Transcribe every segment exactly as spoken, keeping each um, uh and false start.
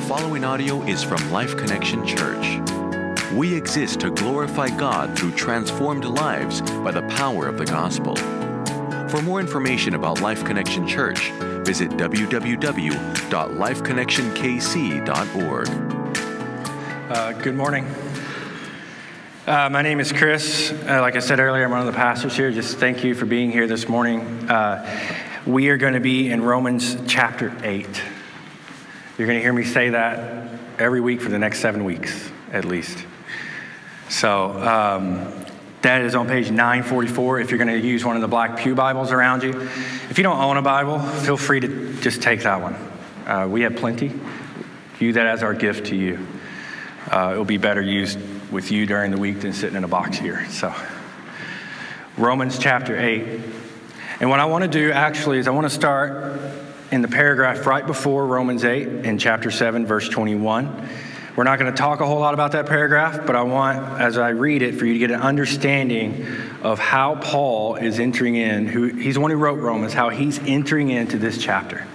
following audio is from Life Connection Church. We exist to glorify God through transformed lives by the power of the gospel. For more information about Life Connection Church, visit w w w dot life connection k c dot org. Uh, good morning. Uh, my name is Chris. Uh, like I said earlier, I'm one of the pastors here. Just thank you for being here this morning. Uh, we are going to be in Romans chapter eight. You're going to hear me say that every week for the next seven weeks, at least. So um, that is on page nine forty-four if you're going to use one of the black pew Bibles around you. If you don't own a Bible, feel free to just take that one. Uh, we have plenty. Use that as our gift to you. Uh, it'll be better used with you during the week than sitting in a box here. So Romans chapter eight. And what I want to do actually is I want to start in the paragraph right before Romans eight in chapter seven, verse twenty-one. We're not going to talk a whole lot about that paragraph, but I want, as I read it, for you to get an understanding of how Paul is entering in, who he's the one who wrote Romans, how he's entering into this chapter.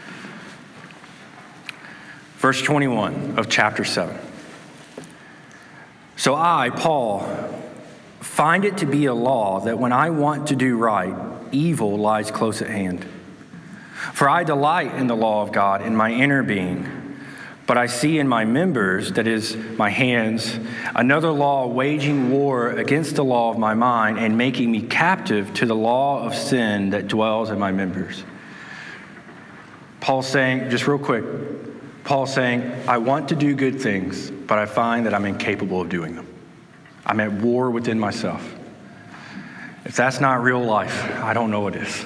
Verse twenty-one of chapter seven. So I, Paul, find it to be a law that when I want to do right, evil lies close at hand. For I delight in the law of God in my inner being, but I see in my members, that is, my hands, another law waging war against the law of my mind and making me captive to the law of sin that dwells in my members. Paul's saying, just real quick, Paul's saying, I want to do good things, but I find that I'm incapable of doing them. I'm at war within myself. If that's not real life, I don't know what is.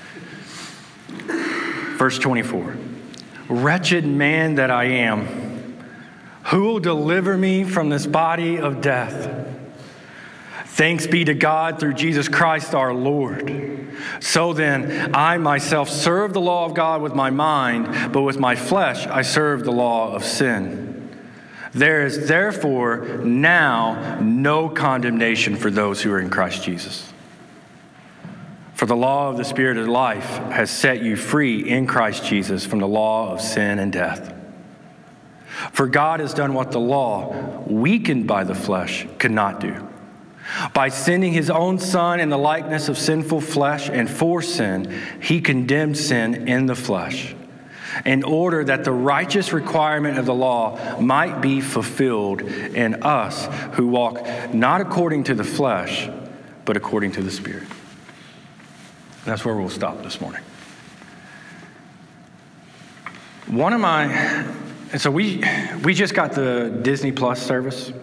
Verse twenty-four, wretched man that I am, who will deliver me from this body of death? Thanks be to God through Jesus Christ our Lord. So then, I myself serve the law of God with my mind, but with my flesh I serve the law of sin. There is therefore now no condemnation for those who are in Christ Jesus. For the law of the Spirit of life has set you free in Christ Jesus from the law of sin and death. For God has done what the law, weakened by the flesh, could not do. By sending his own Son in the likeness of sinful flesh and for sin, he condemned sin in the flesh, in order that the righteous requirement of the law might be fulfilled in us who walk not according to the flesh, but according to the Spirit. That's where we'll stop this morning. One of my, and so we we just got the Disney Plus service.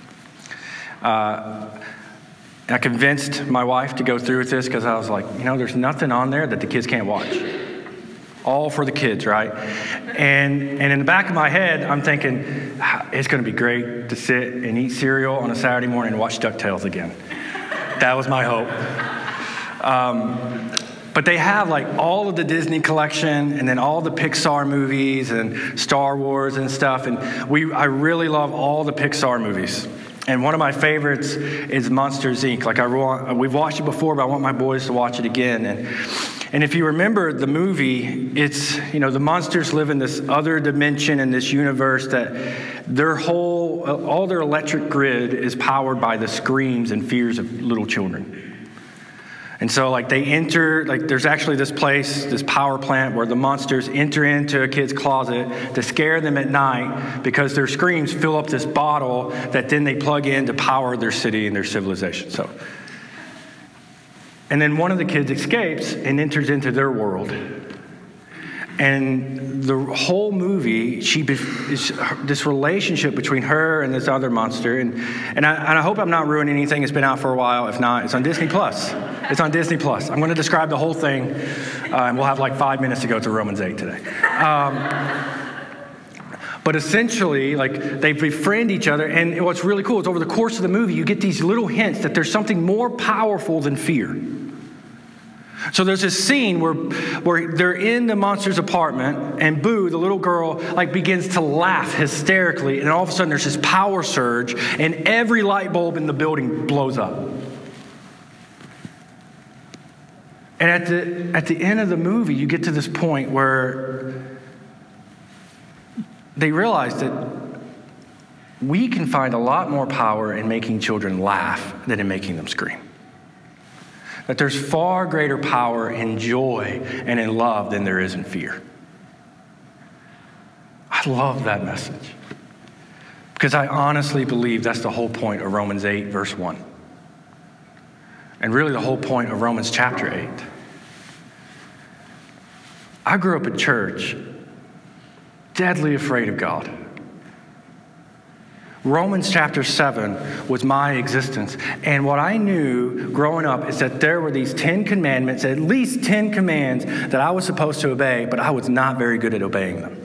Uh, and I convinced my wife to go through with this because I was like, you know, there's nothing on there that the kids can't watch. All for the kids, right? And and in the back of my head, I'm thinking, it's going to be great to sit and eat cereal on a Saturday morning and watch DuckTales again. That was my hope. Um, but they have like all of the Disney collection and then all the Pixar movies and Star Wars and stuff. And we, I really love all the Pixar movies. And one of my favorites is Monsters, Incorporated. Like I want, we've watched it before, but I want my boys to watch it again. And and if you remember the movie, it's, you know, the monsters live in this other dimension in this universe that their whole, all their electric grid is powered by the screams and fears of little children. And so, like, they enter, like, there's actually this place, this power plant where the monsters enter into a kid's closet to scare them at night because their screams fill up this bottle that then they plug in to power their city and their civilization. So, and then one of the kids escapes and enters into their world. And the whole movie, she is this relationship between her and this other monster. And and I, and I hope I'm not ruining anything. It's been out for a while. If not, it's on Disney Plus. It's on Disney Plus. I'm going to describe the whole thing, uh, and we'll have like five minutes to go to Romans eight today. Um, but essentially, like, they befriend each other. And what's really cool is over the course of the movie, you get these little hints that there's something more powerful than fear. So there's this scene where where they're in the monster's apartment, and Boo, the little girl, like begins to laugh hysterically, and all of a sudden there's this power surge, and every light bulb in the building blows up. And at the at the end of the movie, you get to this point where they realized that we can find a lot more power in making children laugh than in making them scream. That there's far greater power in joy and in love than there is in fear. I love that message because I honestly believe that's the whole point of Romans eight, verse one. And really the whole point of Romans chapter eight. I grew up in church, deadly afraid of God. Romans chapter seven was my existence. And what I knew growing up is that there were these Ten Commandments, at least ten commands that I was supposed to obey, but I was not very good at obeying them.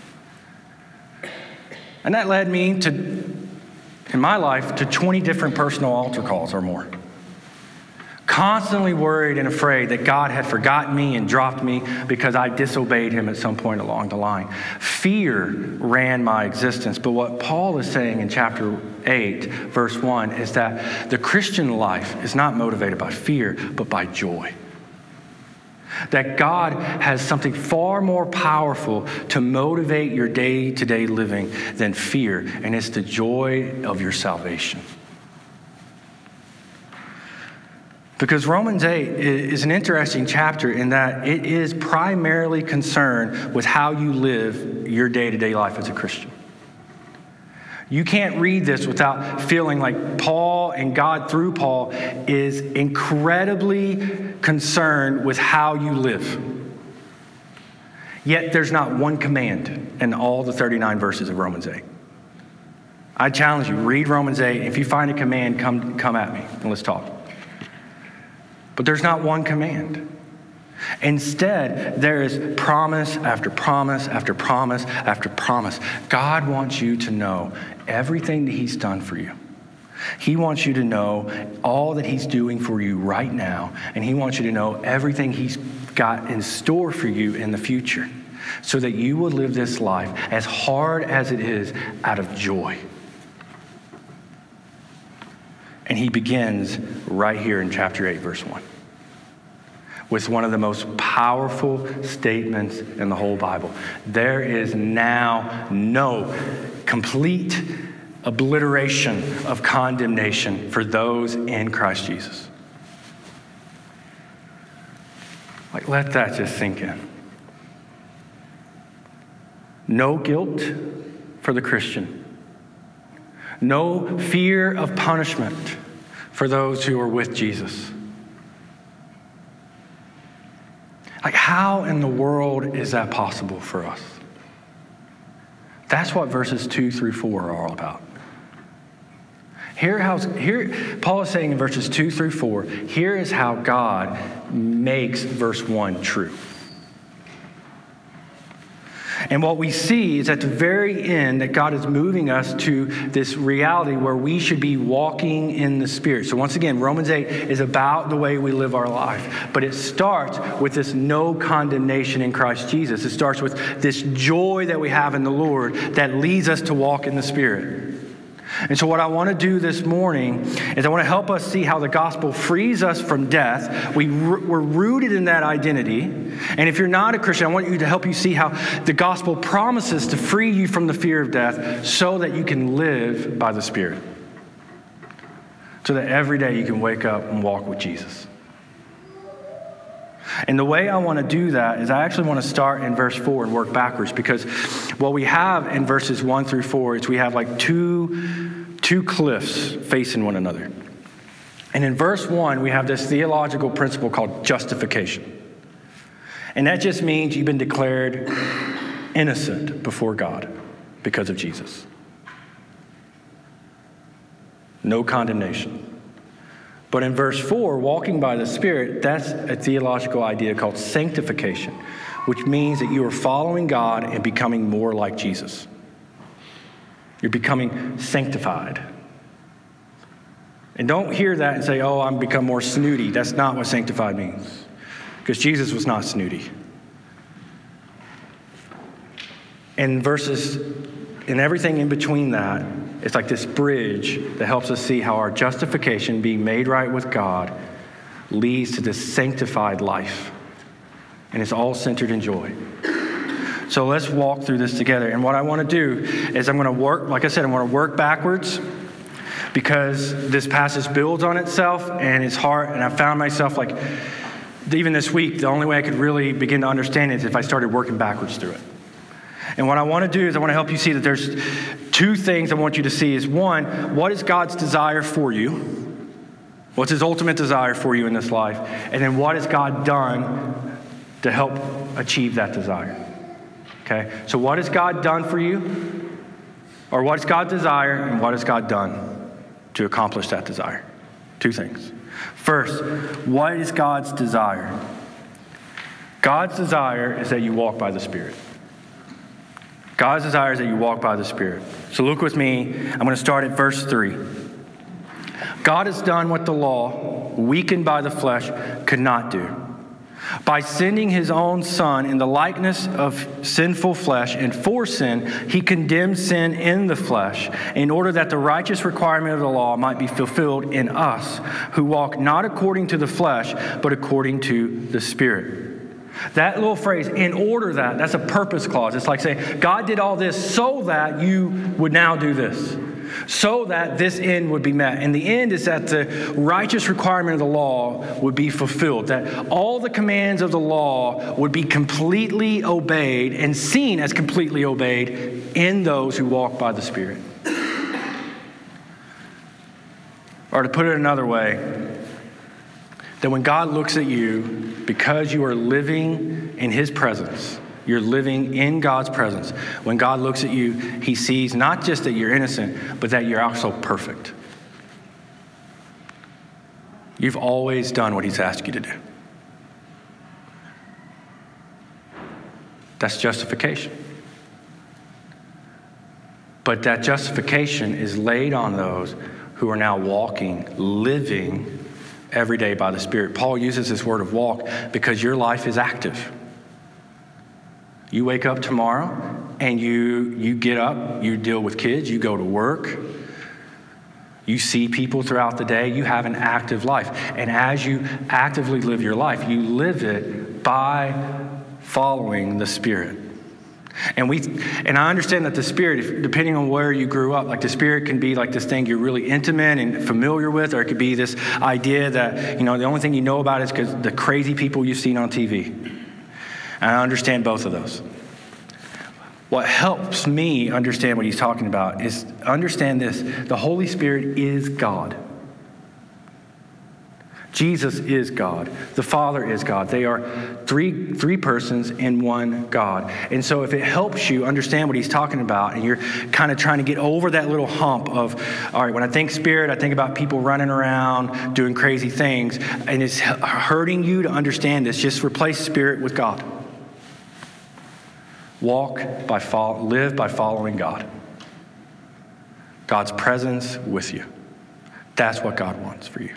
And that led me to, in my life, to twenty different personal altar calls or more. Constantly worried and afraid that God had forgotten me and dropped me because I disobeyed him at some point along the line. Fear ran my existence. But what Paul is saying in chapter eight, verse one, is that the Christian life is not motivated by fear, but by joy. That God has something far more powerful to motivate your day-to-day living than fear, and it's the joy of your salvation. Because Romans eight is an interesting chapter in that it is primarily concerned with how you live your day-to-day life as a Christian. You can't read this without feeling like Paul and God through Paul is incredibly concerned with how you live. Yet there's not one command in all the thirty-nine verses of Romans eight. I challenge you, read Romans eight. If you find a command, come, come at me and let's talk. But there's not one command. Instead, there is promise after promise after promise after promise. God wants you to know everything that he's done for you. He wants you to know all that he's doing for you right now. And he wants you to know everything he's got in store for you in the future, so that you will live this life, as hard as it is, out of joy. And he begins right here in chapter eight, verse one, with one of the most powerful statements in the whole Bible. There is now no complete obliteration of condemnation for those in Christ Jesus. Like, let that just sink in. No guilt for the Christian. No fear of punishment for those who are with Jesus. Like, how in the world is that possible for us? That's what verses two through four are all about. Here, how, here, Paul is saying in verses two through four, here is how God makes verse one true. And what we see is at the very end that God is moving us to this reality where we should be walking in the Spirit. So once again, Romans eight is about the way we live our life. But it starts with this no condemnation in Christ Jesus. It starts with this joy that we have in the Lord that leads us to walk in the Spirit. And so what I want to do this morning is I want to help us see how the gospel frees us from death. We, we're rooted in that identity. And if you're not a Christian, I want you to help you see how the gospel promises to free you from the fear of death so that you can live by the Spirit. So that every day you can wake up and walk with Jesus. And the way I want to do that is I actually want to start in verse four and work backwards, because what we have in verses one through four is we have like two, two cliffs facing one another. And in verse one, we have this theological principle called justification. And that just means you've been declared innocent before God because of Jesus. No condemnation. But in verse four, walking by the Spirit, that's a theological idea called sanctification, which means that you are following God and becoming more like Jesus. You're becoming sanctified. And don't hear that and say, oh, I'm become more snooty. That's not what sanctified means, because Jesus was not snooty. And verses, and everything in between that, it's like this bridge that helps us see how our justification, being made right with God, leads to this sanctified life. And it's all centered in joy. So let's walk through this together. And what I want to do is I'm going to work, like I said, I'm going to work backwards because this passage builds on itself and it's hard. And I found myself like, even this week, the only way I could really begin to understand it is if I started working backwards through it. And what I want to do is I want to help you see that there's two things I want you to see is one, what is God's desire for you? What's his ultimate desire for you in this life? And then what has God done to help achieve that desire? Okay, so what has God done for you? Or what is God's desire and what has God done to accomplish that desire? Two things. First, what is God's desire? God's desire is that you walk by the Spirit. God's desire is that you walk by the Spirit. So look with me. I'm going to start at verse three. God has done what the law, weakened by the flesh, could not do. By sending his own Son in the likeness of sinful flesh and for sin, he condemned sin in the flesh in order that the righteous requirement of the law might be fulfilled in us who walk not according to the flesh, but according to the Spirit. That little phrase, in order that, that's a purpose clause. It's like saying, God did all this so that you would now do this. So that this end would be met. And the end is that the righteous requirement of the law would be fulfilled. That all the commands of the law would be completely obeyed and seen as completely obeyed in those who walk by the Spirit. Or to put it another way, that when God looks at you, because you are living in his presence, you're living in God's presence. When God looks at you, he sees not just that you're innocent, but that you're also perfect. You've always done what he's asked you to do. That's justification. But that justification is laid on those who are now walking, living every day by the Spirit. Paul uses this word of walk because your life is active. You wake up tomorrow and you you get up, you deal with kids, you go to work, you see people throughout the day, you have an active life. And as you actively live your life, you live it by following the Spirit. And we and I understand that the Spirit, if, depending on where you grew up, like the Spirit can be like this thing you're really intimate and familiar with, or it could be this idea that, you know, the only thing you know about is because the crazy people you've seen on T V. And I understand both of those. What helps me understand what he's talking about is understand this. The Holy Spirit is God. Jesus is God. The Father is God. They are three, three persons in one God. And so if it helps you understand what he's talking about and you're kind of trying to get over that little hump of, all right, when I think Spirit, I think about people running around doing crazy things, and it's hurting you to understand this, just replace Spirit with God. Walk by follow, live by following God. God's presence with you. That's what God wants for you.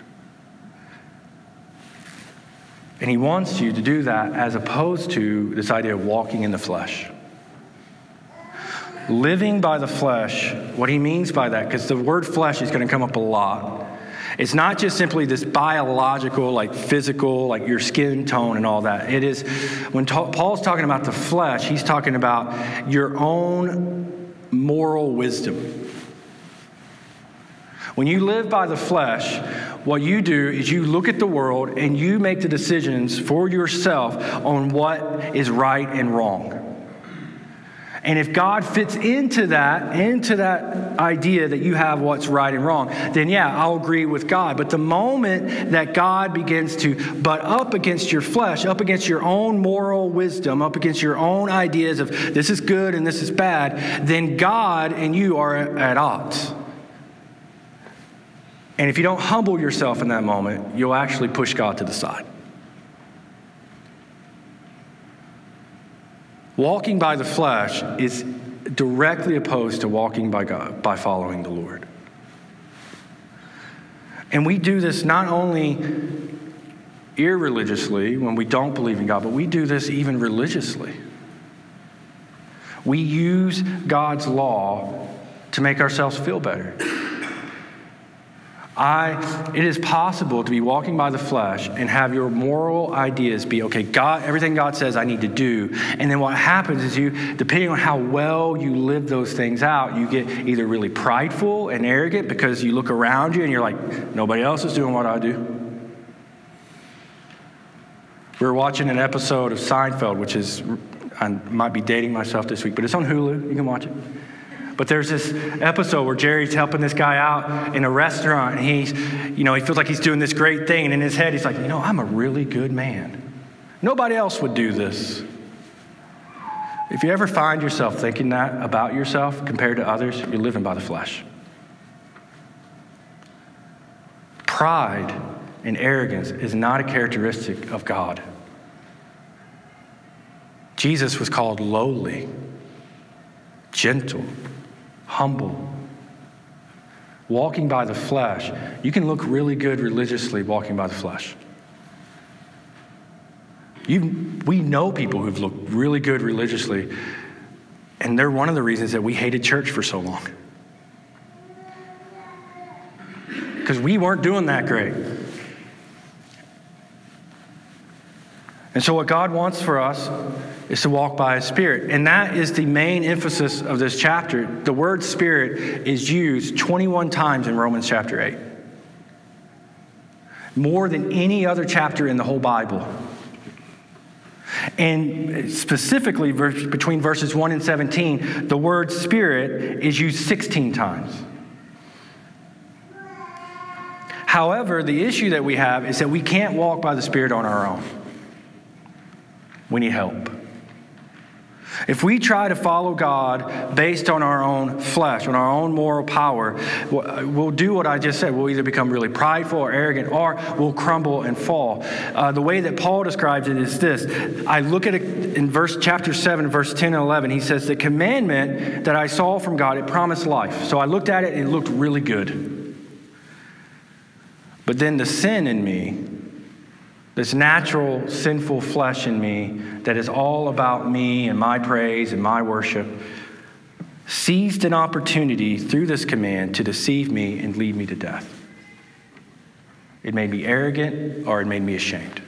And he wants you to do that as opposed to this idea of walking in the flesh. Living by the flesh, what he means by that, because the word flesh is going to come up a lot. It's not just simply this biological, like physical, like your skin tone and all that. It is, when ta- Paul's talking about the flesh, he's talking about your own moral wisdom. When you live by the flesh, what you do is you look at the world and you make the decisions for yourself on what is right and wrong. And if God fits into that, into that idea that you have what's right and wrong, then yeah, I'll agree with God. But the moment that God begins to butt up against your flesh, up against your own moral wisdom, up against your own ideas of this is good and this is bad, then God and you are at odds. And if you don't humble yourself in that moment, you'll actually push God to the side. Walking by the flesh is directly opposed to walking by God, by following the Lord. And we do this not only irreligiously when we don't believe in God, but we do this even religiously. We use God's law to make ourselves feel better. I, it is possible to be walking by the flesh and have your moral ideas be, okay, God, everything God says I need to do. And then what happens is you, depending on how well you live those things out, you get either really prideful and arrogant because you look around you and you're like, nobody else is doing what I do. We were watching an episode of Seinfeld, which is, I might be dating myself this week, but it's on Hulu. You can watch it. But there's this episode where Jerry's helping this guy out in a restaurant, and he's, you know, he feels like he's doing this great thing, and in his head, he's like, you know, I'm a really good man. Nobody else would do this. If you ever find yourself thinking that about yourself compared to others, you're living by the flesh. Pride and arrogance is not a characteristic of God. Jesus was called lowly, gentle, humble. Walking by the flesh, you can look really good religiously walking by the flesh. You, we know people who've looked really good religiously, and they're one of the reasons that we hated church for so long. Because we weren't doing that great. And so what God wants for us is to walk by His Spirit. And that is the main emphasis of this chapter. The word Spirit is used twenty-one times in Romans chapter eight. More than any other chapter in the whole Bible. And specifically between verses one and seventeen, the word Spirit is used sixteen times. However, the issue that we have is that we can't walk by the Spirit on our own. We need help. If we try to follow God based on our own flesh, on our own moral power, we'll do what I just said. We'll either become really prideful or arrogant, or we'll crumble and fall. Uh, the way that Paul describes it is this. I look at it in verse chapter seven, verse ten and eleven. He says, the commandment that I saw from God, it promised life. So I looked at it and it looked really good. But then the sin in me, this natural, sinful flesh in me that is all about me and my praise and my worship, seized an opportunity through this command to deceive me and lead me to death. It made me arrogant, or it made me ashamed.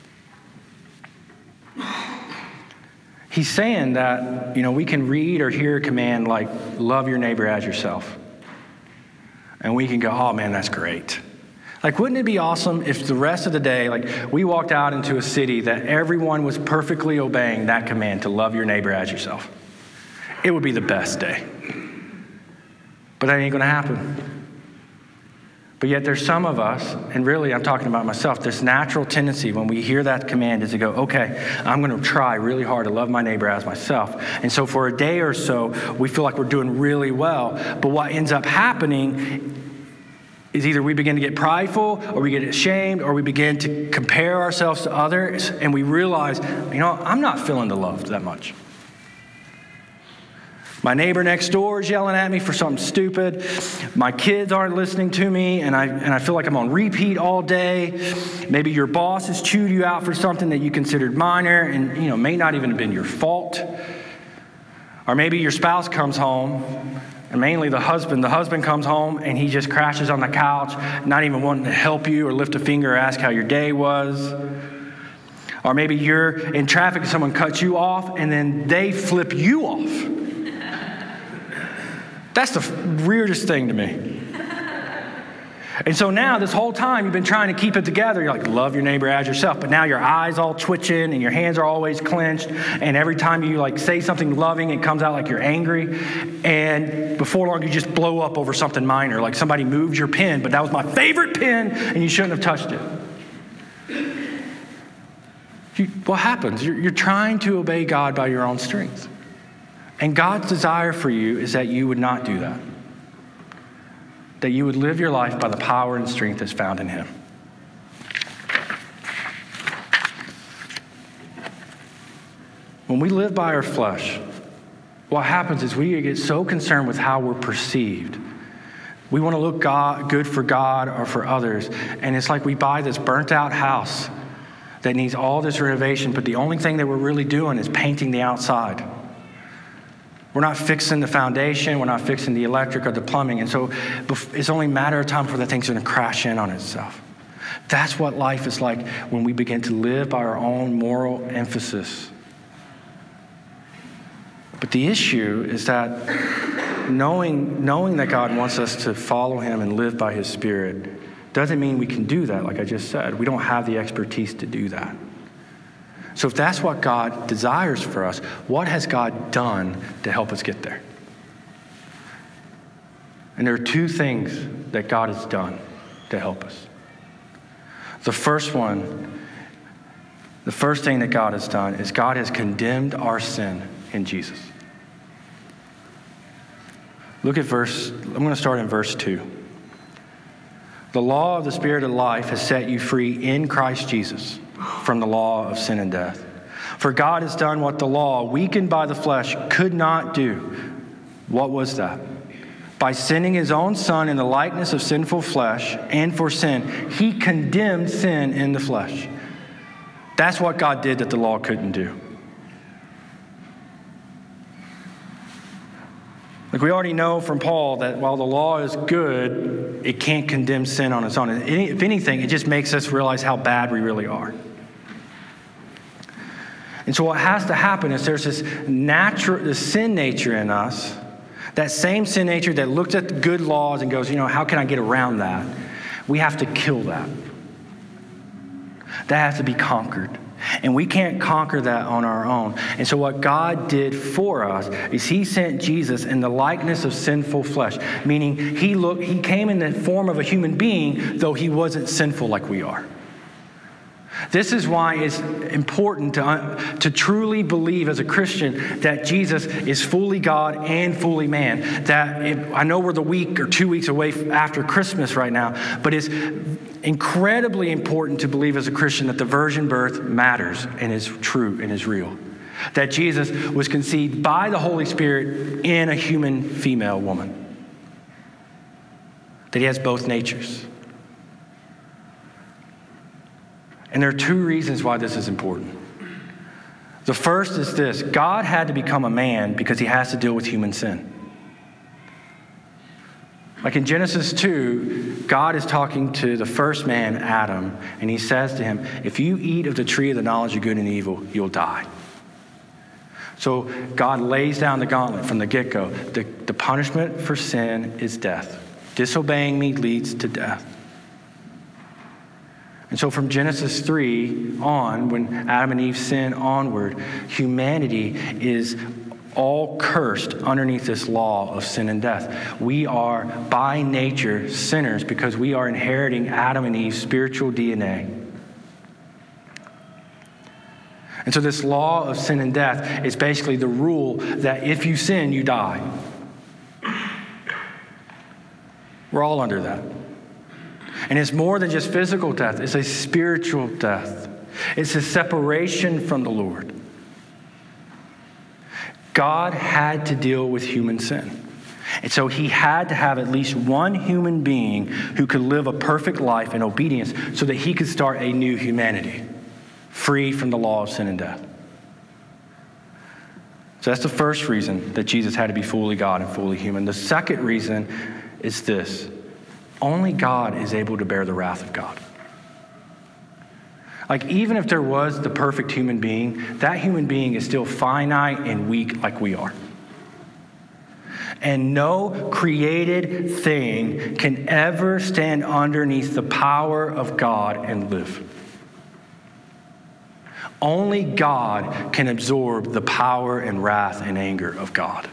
He's saying that, you know, we can read or hear a command like, love your neighbor as yourself. And we can go, oh man, that's great. Like, wouldn't it be awesome if the rest of the day, like, we walked out into a city that everyone was perfectly obeying that command to love your neighbor as yourself? It would be the best day. But that ain't going to happen. But yet there's some of us, and really I'm talking about myself, this natural tendency when we hear that command is to go, okay, I'm going to try really hard to love my neighbor as myself. And so for a day or so, we feel like we're doing really well. But what ends up happening is either we begin to get prideful, or we get ashamed, or we begin to compare ourselves to others, and we realize, you know, I'm not feeling the love that much. My neighbor next door is yelling at me for something stupid. My kids aren't listening to me, and I and I feel like I'm on repeat all day. Maybe your boss has chewed you out for something that you considered minor, and you know may not even have been your fault. Or maybe your spouse comes home, and mainly the husband. The husband comes home and he just crashes on the couch, not even wanting to help you or lift a finger or ask how your day was. Or maybe you're in traffic and someone cuts you off and then they flip you off. That's the weirdest thing to me. And so now this whole time you've been trying to keep it together. You're like, love your neighbor as yourself. But now your eyes all twitching and your hands are always clenched. And every time you like say something loving, it comes out like you're angry. And before long, you just blow up over something minor. Like somebody moved your pen, but that was my favorite pen and you shouldn't have touched it. You, what happens? You're, you're trying to obey God by your own strength. And God's desire for you is that you would not do that. That you would live your life by the power and strength that's found in Him. When we live by our flesh, what happens is we get so concerned with how we're perceived. We want to look God, good for God or for others. And it's like we buy this burnt out house that needs all this renovation, but the only thing that we're really doing is painting the outside. We're not fixing the foundation. We're not fixing the electric or the plumbing. And so it's only a matter of time before the thing's going to crash in on itself. That's what life is like when we begin to live by our own moral emphasis. But the issue is that knowing, knowing that God wants us to follow him and live by his Spirit doesn't mean we can do that, like I just said. We don't have the expertise to do that. So if that's what God desires for us, what has God done to help us get there? And there are two things that God has done to help us. The first one, the first thing that God has done is God has condemned our sin in Jesus. Look at verse, I'm going to start in verse two. The law of the Spirit of life has set you free in Christ Jesus from the law of sin and death. For God has done what the law, weakened by the flesh, could not do. What was that? By sending his own Son in the likeness of sinful flesh, and for sin, he condemned sin in the flesh. That's what God did that the law couldn't do. Like we already know from Paul that while the law is good, it can't condemn sin on its own. If anything, it just makes us realize how bad we really are. And so what has to happen is there's this natural, this sin nature in us, that same sin nature that looks at the good laws and goes, you know, how can I get around that? We have to kill that. That has to be conquered. And we can't conquer that on our own. And so what God did for us is he sent Jesus in the likeness of sinful flesh, meaning he looked, he came in the form of a human being, though he wasn't sinful like we are. This is why it's important to, uh, to truly believe as a Christian that Jesus is fully God and fully man. That it, I know we're the week or two weeks away after Christmas right now, but it's incredibly important to believe as a Christian that the virgin birth matters and is true and is real. That Jesus was conceived by the Holy Spirit in a human female woman. That he has both natures. And there are two reasons why this is important. The first is this: God had to become a man because he has to deal with human sin. Like in Genesis two, God is talking to the first man, Adam, and he says to him, if you eat of the tree of the knowledge of good and evil, you'll die. So God lays down the gauntlet from the get-go. The, the punishment for sin is death. Disobeying me leads to death. And so from Genesis three on, when Adam and Eve sin onward, humanity is all cursed underneath this law of sin and death. We are by nature sinners because we are inheriting Adam and Eve's spiritual D N A. And so this law of sin and death is basically the rule that if you sin, you die. We're all under that. And it's more than just physical death. It's a spiritual death. It's a separation from the Lord. God had to deal with human sin. And so he had to have at least one human being who could live a perfect life in obedience so that he could start a new humanity, free from the law of sin and death. So that's the first reason that Jesus had to be fully God and fully human. The second reason is this: only God is able to bear the wrath of God. Like, even if there was the perfect human being, that human being is still finite and weak like we are. And no created thing can ever stand underneath the power of God and live. Only God can absorb the power and wrath and anger of God.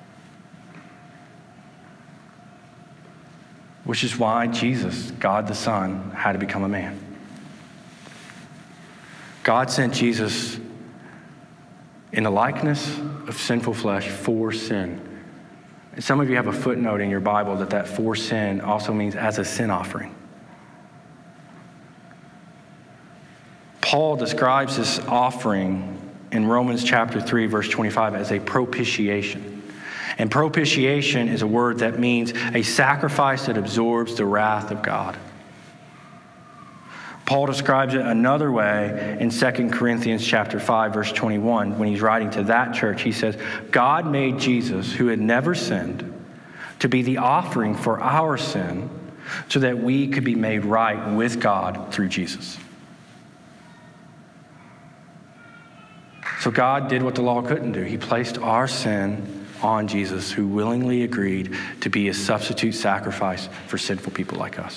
Which is why Jesus, God the Son, had to become a man. God sent Jesus in the likeness of sinful flesh for sin. And some of you have a footnote in your Bible that that for sin also means as a sin offering. Paul describes this offering in Romans chapter three, verse twenty-five as a propitiation. And propitiation is a word that means a sacrifice that absorbs the wrath of God. Paul describes it another way in Second Corinthians chapter five, verse twenty-one. When he's writing to that church, he says, God made Jesus, who had never sinned, to be the offering for our sin so that we could be made right with God through Jesus. So God did what the law couldn't do. He placed our sin on Jesus, who willingly agreed to be a substitute sacrifice for sinful people like us.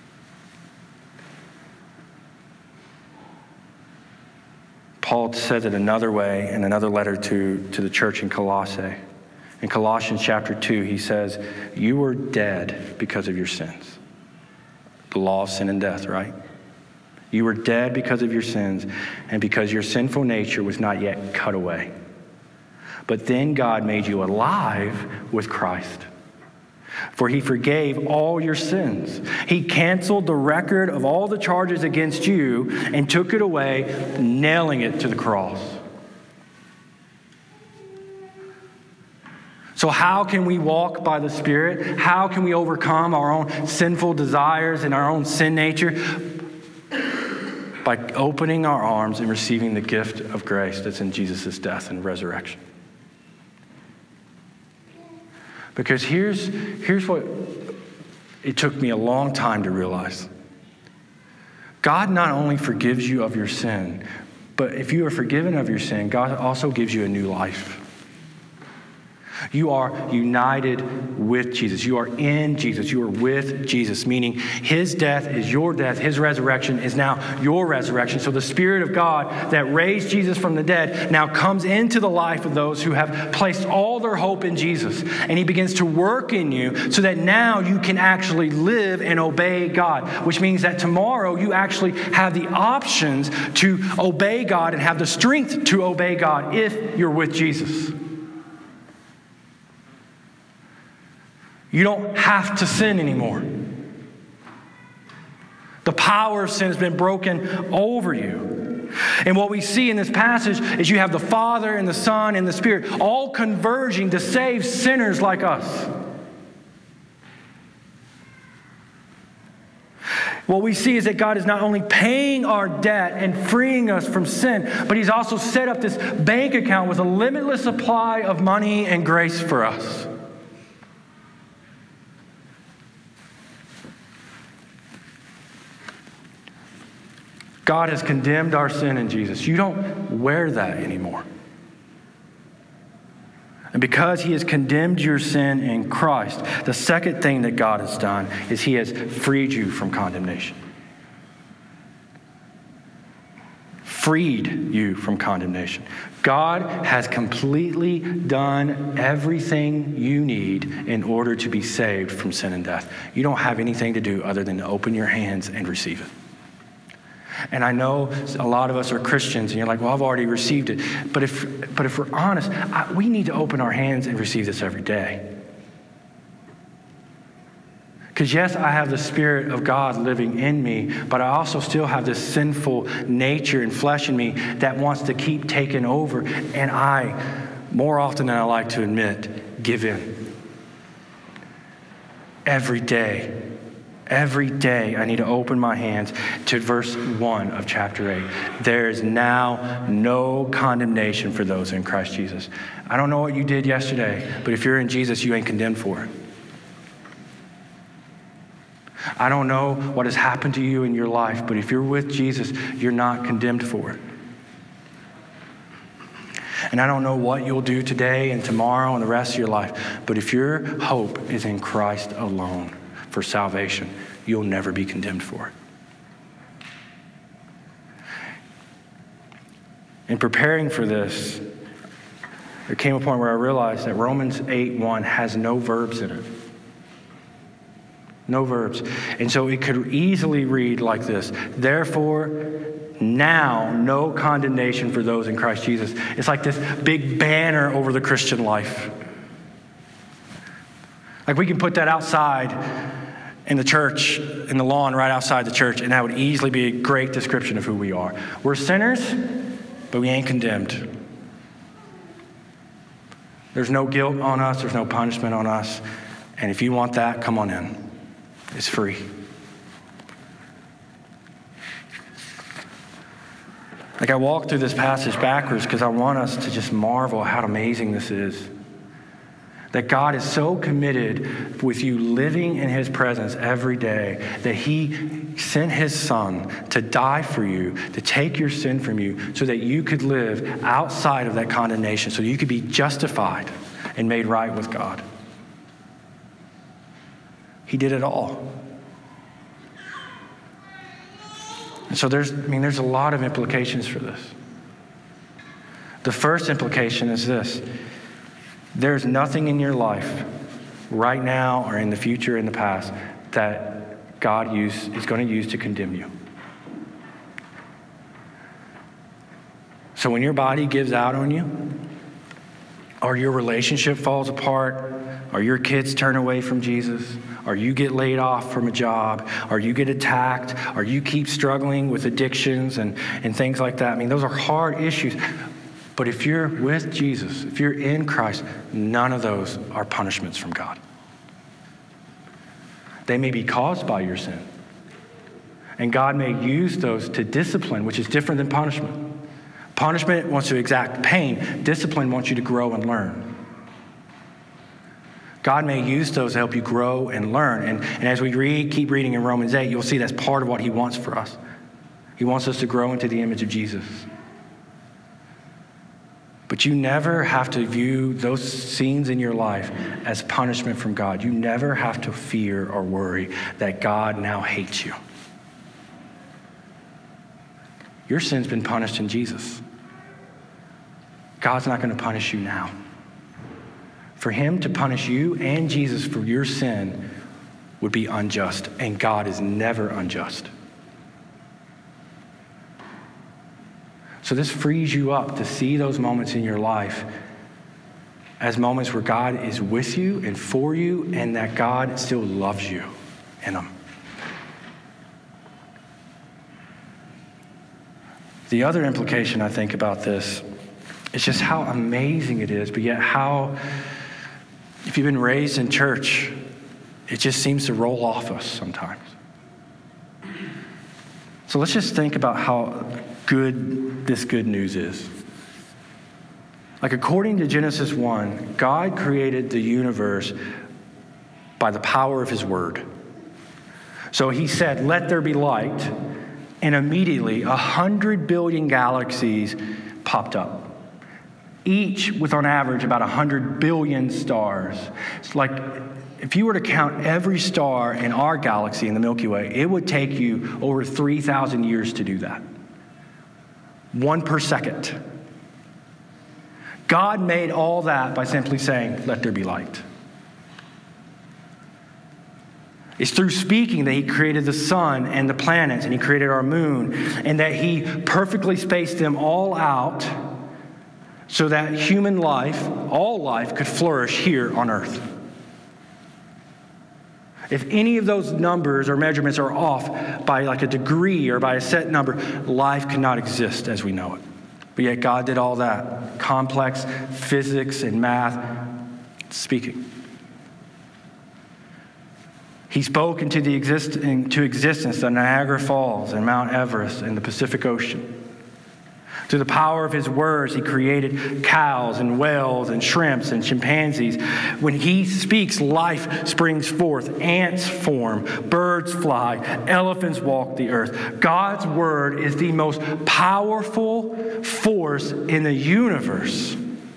Paul said it another way in another letter to, to the church in Colossae. In Colossians chapter two, he says, you were dead because of your sins. The law of sin and death, right? You were dead because of your sins and because your sinful nature was not yet cut away. But then God made you alive with Christ. For he forgave all your sins. He canceled the record of all the charges against you and took it away, nailing it to the cross. So how can we walk by the Spirit? How can we overcome our own sinful desires and our own sin nature? By opening our arms and receiving the gift of grace that's in Jesus' death and resurrection. Because here's, here's what it took me a long time to realize. God not only forgives you of your sin, but if you are forgiven of your sin, God also gives you a new life. You are united with Jesus. You are in Jesus. You are with Jesus, meaning his death is your death. His resurrection is now your resurrection. So the Spirit of God that raised Jesus from the dead now comes into the life of those who have placed all their hope in Jesus. And he begins to work in you so that now you can actually live and obey God, which means that tomorrow you actually have the options to obey God and have the strength to obey God if you're with Jesus. You don't have to sin anymore. The power of sin has been broken over you. And what we see in this passage is you have the Father and the Son and the Spirit all converging to save sinners like us. What we see is that God is not only paying our debt and freeing us from sin, but he's also set up this bank account with a limitless supply of money and grace for us. God has condemned our sin in Jesus. You don't wear that anymore. And because he has condemned your sin in Christ, the second thing that God has done is he has freed you from condemnation. Freed you from condemnation. God has completely done everything you need in order to be saved from sin and death. You don't have anything to do other than to open your hands and receive it. And I know a lot of us are Christians, and you're like, well, I've already received it. But if, but if we're honest, I, we need to open our hands and receive this every day. Because yes, I have the Spirit of God living in me, but I also still have this sinful nature and flesh in me that wants to keep taking over. And I, more often than I like to admit, give in. Every day. Every day I need to open my hands to verse one of chapter eight. There is now no condemnation for those in Christ Jesus. I don't know what you did yesterday, but if you're in Jesus, you ain't condemned for it. I don't know what has happened to you in your life, but if you're with Jesus, you're not condemned for it. And I don't know what you'll do today and tomorrow and the rest of your life, but if your hope is in Christ alone, for salvation, you'll never be condemned for it. In preparing for this, there came a point where I realized that Romans eight one has no verbs in it. No verbs. And so it could easily read like this: therefore, now no condemnation for those in Christ Jesus. It's like this big banner over the Christian life. Like we can put that outside in the church, in the lawn right outside the church, and that would easily be a great description of who we are. We're sinners, but we ain't condemned. There's no guilt on us. There's no punishment on us. And if you want that, come on in. It's free. Like I walk through this passage backwards because I want us to just marvel how amazing this is. That God is so committed with you living in his presence every day that he sent his son to die for you, to take your sin from you so that you could live outside of that condemnation, so you could be justified and made right with God. He did it all. And so there's, I mean, there's a lot of implications for this. The first implication is this. There's nothing in your life right now or in the future, in the past, that God use, is going to use to condemn you. So when your body gives out on you, or your relationship falls apart, or your kids turn away from Jesus, or you get laid off from a job, or you get attacked, or you keep struggling with addictions and, and things like that. I mean, those are hard issues. But if you're with Jesus, if you're in Christ, none of those are punishments from God. They may be caused by your sin. And God may use those to discipline, which is different than punishment. Punishment wants to exact pain. Discipline wants you to grow and learn. God may use those to help you grow and learn. And, and as we read, keep reading in Romans eight, you'll see that's part of what he wants for us. He wants us to grow into the image of Jesus. But you never have to view those scenes in your life as punishment from God. You never have to fear or worry that God now hates you. Your sin's been punished in Jesus. God's not going to punish you now. For him to punish you and Jesus for your sin would be unjust, and God is never unjust. So this frees you up to see those moments in your life as moments where God is with you and for you, and that God still loves you in them. The other implication I think about this is just how amazing it is, but yet how, if you've been raised in church, it just seems to roll off us sometimes. So let's just think about how good this good news is. Like according to Genesis one, God created the universe by the power of his word. So he said, let there be light, and immediately a hundred billion galaxies popped up. Each with on average about a hundred billion stars. It's like if you were to count every star in our galaxy in the Milky Way, it would take you over three thousand years to do that. One per second. God made all that by simply saying, let there be light. It's through speaking that he created the sun and the planets, and he created our moon, and that he perfectly spaced them all out so that human life, all life, could flourish here on earth. If any of those numbers or measurements are off by like a degree or by a set number, life cannot exist as we know it. But yet God did all that. Complex physics and math speaking. He spoke into the exist- into existence the Niagara Falls and Mount Everest and the Pacific Ocean. Through the power of his words, he created cows and whales and shrimps and chimpanzees. When he speaks, life springs forth. Ants form, birds fly, elephants walk the earth. God's word is the most powerful force in the universe.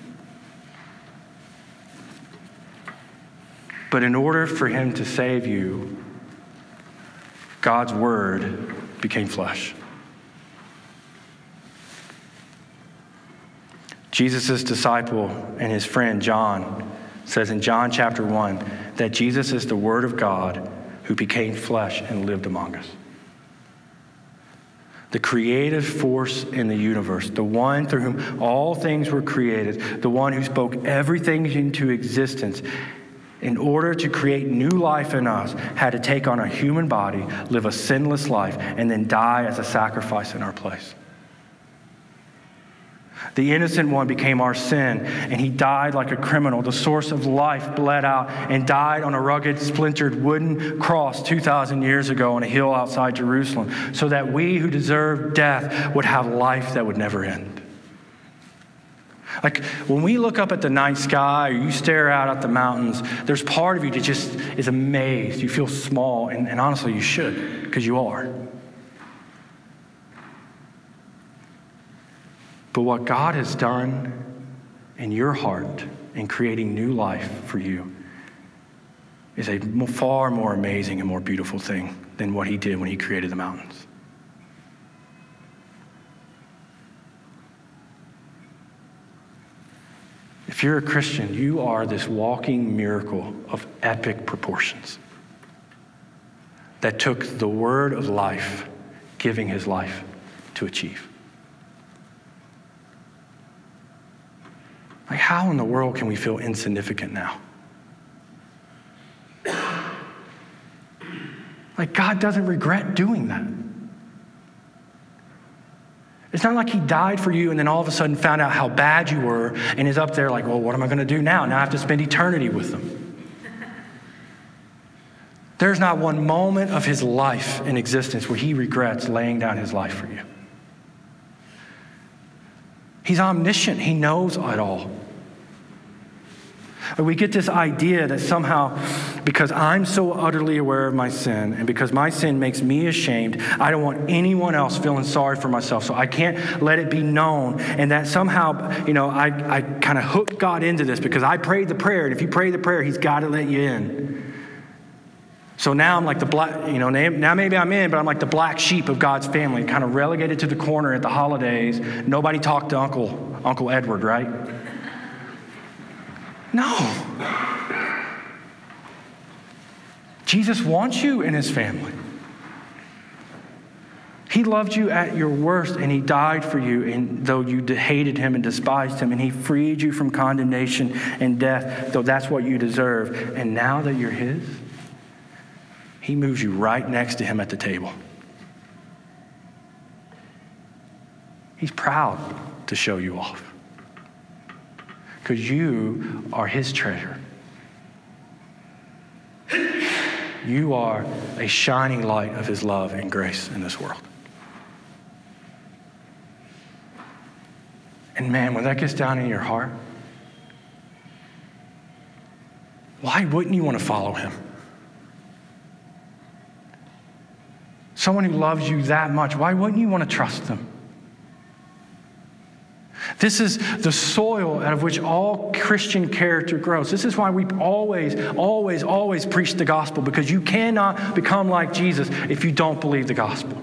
But in order for him to save you, God's word became flesh. Jesus' disciple and his friend John says in John chapter one that Jesus is the Word of God who became flesh and lived among us. The creative force in the universe, the one through whom all things were created, the one who spoke everything into existence, in order to create new life in us, had to take on a human body, live a sinless life, and then die as a sacrifice in our place. The innocent one became our sin, and he died like a criminal. The source of life bled out and died on a rugged, splintered wooden cross two thousand years ago on a hill outside Jerusalem, so that we who deserve death would have life that would never end. Like when we look up at the night sky or you stare out at the mountains, there's part of you that just is amazed. You feel small, and, and honestly you should, because you are. But what God has done in your heart in creating new life for you is a far more amazing and more beautiful thing than what he did when he created the mountains. If you're a Christian, you are this walking miracle of epic proportions that took the word of life, giving his life, to achieve. Like, how in the world can we feel insignificant now? Like, God doesn't regret doing that. It's not like he died for you and then all of a sudden found out how bad you were and is up there like, well, what am I going to do now? Now I have to spend eternity with them. There's not one moment of his life in existence where he regrets laying down his life for you. He's omniscient. He knows it all. We get this idea that somehow, because I'm so utterly aware of my sin and because my sin makes me ashamed, I don't want anyone else feeling sorry for myself, so I can't let it be known. And that somehow, you know, I, I kind of hook God into this because I prayed the prayer, and if you pray the prayer, he's got to let you in. So now I'm like the black, you know, now maybe I'm in, but I'm like the black sheep of God's family, kind of relegated to the corner at the holidays. Nobody talked to Uncle, Uncle Edward, right? No. Jesus wants you in his family. He loved you at your worst, and he died for you, and though you hated him and despised him, and he freed you from condemnation and death, though that's what you deserve. And now that you're his, he moves you right next to him at the table. He's proud to show you off because you are his treasure. You are a shining light of his love and grace in this world. And man, when that gets down in your heart, why wouldn't you want to follow him? Someone who loves you that much, why wouldn't you want to trust them? This is the soil out of which all Christian character grows. This is why we always, always, always preach the gospel, because you cannot become like Jesus if you don't believe the gospel.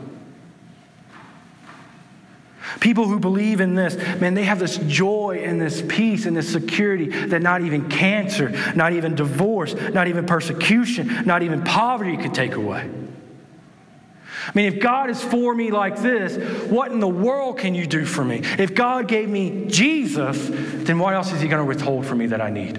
People who believe in this, man, they have this joy and this peace and this security that not even cancer, not even divorce, not even persecution, not even poverty could take away. I mean, if God is for me like this, what in the world can you do for me? If God gave me Jesus, then what else is he going to withhold from me that I need?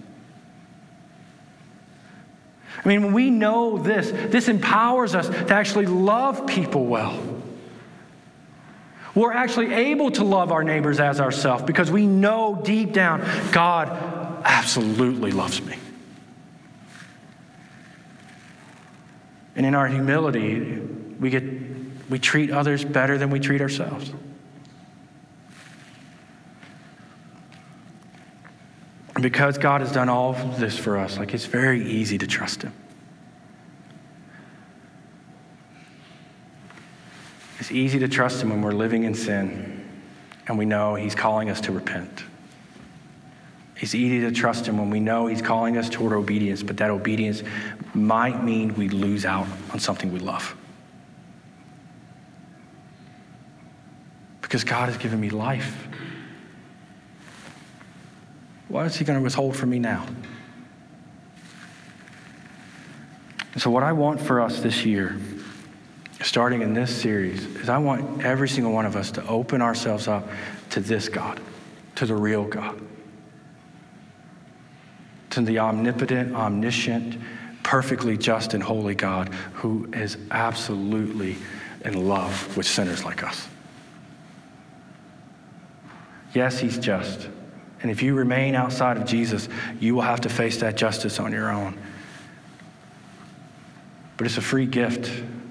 I mean, when we know this, this empowers us to actually love people well. We're actually able to love our neighbors as ourselves because we know deep down, God absolutely loves me. And in our humility, we get we treat others better than we treat ourselves. And because God has done all of this for us, like, it's very easy to trust him. It's easy to trust him when we're living in sin and we know he's calling us to repent. It's easy to trust him when we know he's calling us toward obedience, but that obedience might mean we lose out on something we love. Because God has given me life. What is he going to withhold from me now? And so what I want for us this year, starting in this series, is I want every single one of us to open ourselves up to this God, to the real God, to the omnipotent, omniscient, perfectly just and holy God who is absolutely in love with sinners like us. Yes, he's just. And if you remain outside of Jesus, you will have to face that justice on your own. But it's a free gift.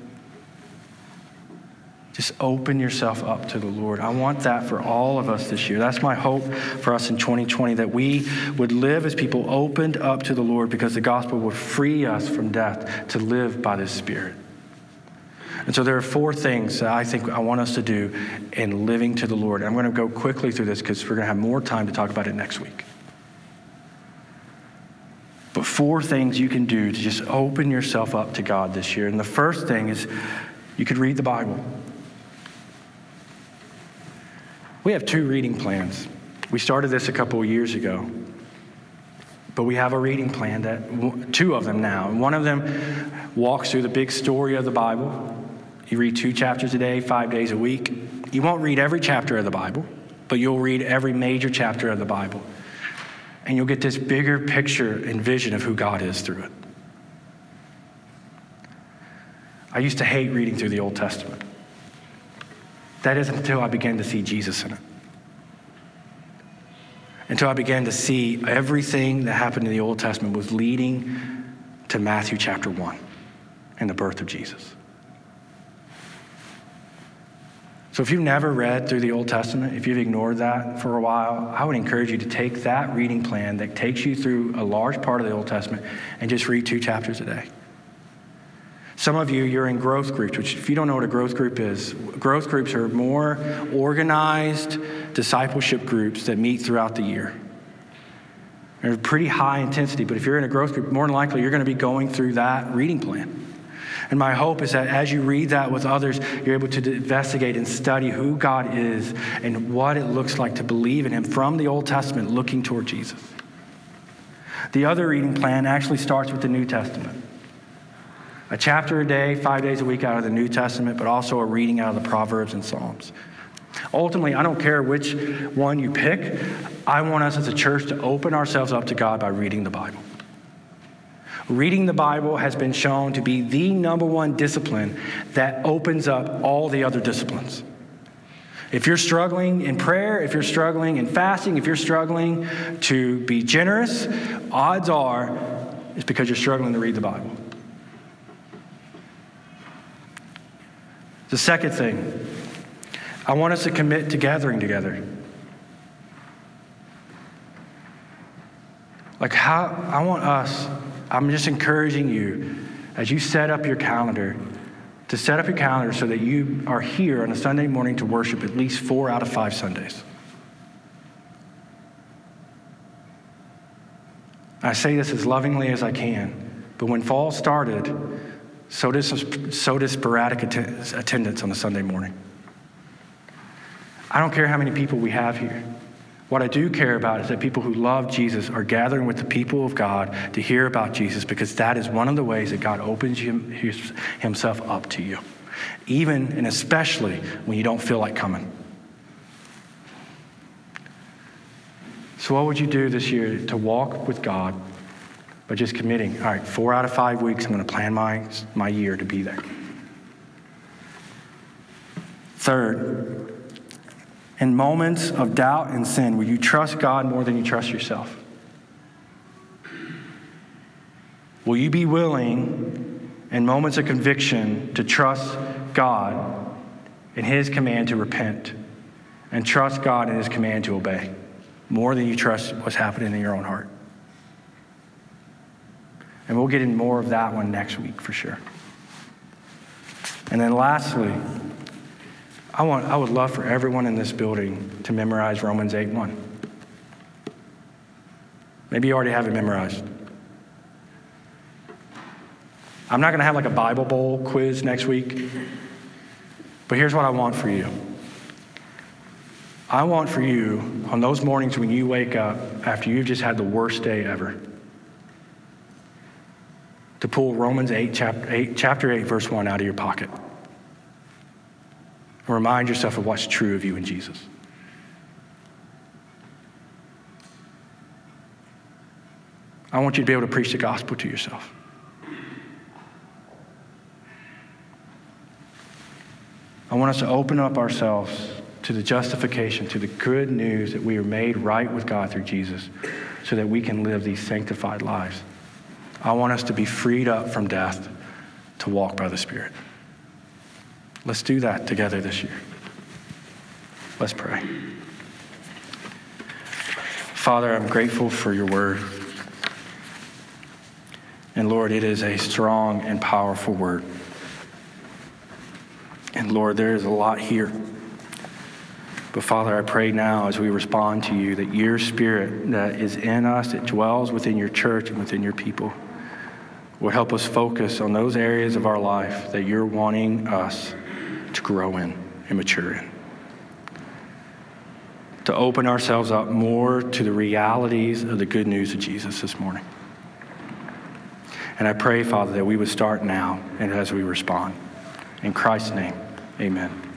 Just open yourself up to the Lord. I want that for all of us this year. That's my hope for us in twenty twenty, that we would live as people opened up to the Lord, because the gospel would free us from death to live by this Spirit. And so there are four things that I think I want us to do in living to the Lord. I'm going to go quickly through this because we're going to have more time to talk about it next week. But four things you can do to just open yourself up to God this year. And the first thing is you could read the Bible. We have two reading plans. We started this a couple of years ago. But we have a reading plan, that two of them now. And one of them walks through the big story of the Bible. You read two chapters a day, five days a week. You won't read every chapter of the Bible, but you'll read every major chapter of the Bible. And you'll get this bigger picture and vision of who God is through it. I used to hate reading through the Old Testament. That isn't until I began to see Jesus in it. Until I began to see everything that happened in the Old Testament was leading to Matthew chapter one and the birth of Jesus. So if you've never read through the Old Testament, if you've ignored that for a while, I would encourage you to take that reading plan that takes you through a large part of the Old Testament and just read two chapters a day. Some of you, you're in growth groups, which if you don't know what a growth group is, growth groups are more organized discipleship groups that meet throughout the year. They're pretty high intensity, but if you're in a growth group, more than likely you're going to be going through that reading plan. And my hope is that as you read that with others, you're able to investigate and study who God is and what it looks like to believe in him from the Old Testament looking toward Jesus. The other reading plan actually starts with the New Testament. A chapter a day, five days a week out of the New Testament, but also a reading out of the Proverbs and Psalms. Ultimately, I don't care which one you pick. I want us as a church to open ourselves up to God by reading the Bible. Reading the Bible has been shown to be the number one discipline that opens up all the other disciplines. If you're struggling in prayer, if you're struggling in fasting, if you're struggling to be generous, odds are it's because you're struggling to read the Bible. The second thing, I want us to commit to gathering together. Like how, I want us, I'm just encouraging you as you set up your calendar, to set up your calendar so that you are here on a Sunday morning to worship at least four out of five Sundays. I say this as lovingly as I can, but when fall started, so does, so does sporadic att- attendance on a Sunday morning. I don't care how many people we have here. What I do care about is that people who love Jesus are gathering with the people of God to hear about Jesus, because that is one of the ways that God opens him, his, himself up to you, even and especially when you don't feel like coming. So what would you do this year to walk with God by just committing? All right, four out of five weeks, I'm going to plan my, my year to be there. Third, in moments of doubt and sin, will you trust God more than you trust yourself? Will you be willing, in moments of conviction, to trust God in his command to repent and trust God in his command to obey more than you trust what's happening in your own heart? And we'll get in more of that one next week for sure. And then lastly, I want I would love for everyone in this building to memorize Romans eight one. Maybe you already have it memorized. I'm not going to have like a Bible Bowl quiz next week, but here's what I want for you. I want for you, on those mornings when you wake up after you've just had the worst day ever, to pull Romans eight, chapter eight, chapter eight, verse one out of your pocket. And remind yourself of what's true of you in Jesus. I want you to be able to preach the gospel to yourself. I want us to open up ourselves to the justification, to the good news that we are made right with God through Jesus so that we can live these sanctified lives. I want us to be freed up from death to walk by the Spirit. Let's do that together this year. Let's pray. Father, I'm grateful for your word. And Lord, it is a strong and powerful word. And Lord, there is a lot here. But Father, I pray now as we respond to you that your Spirit that is in us, that dwells within your church and within your people, will help us focus on those areas of our life that you're wanting us to grow in and mature in. To open ourselves up more to the realities of the good news of Jesus this morning. And I pray, Father, that we would start now and as we respond. In Christ's name, amen.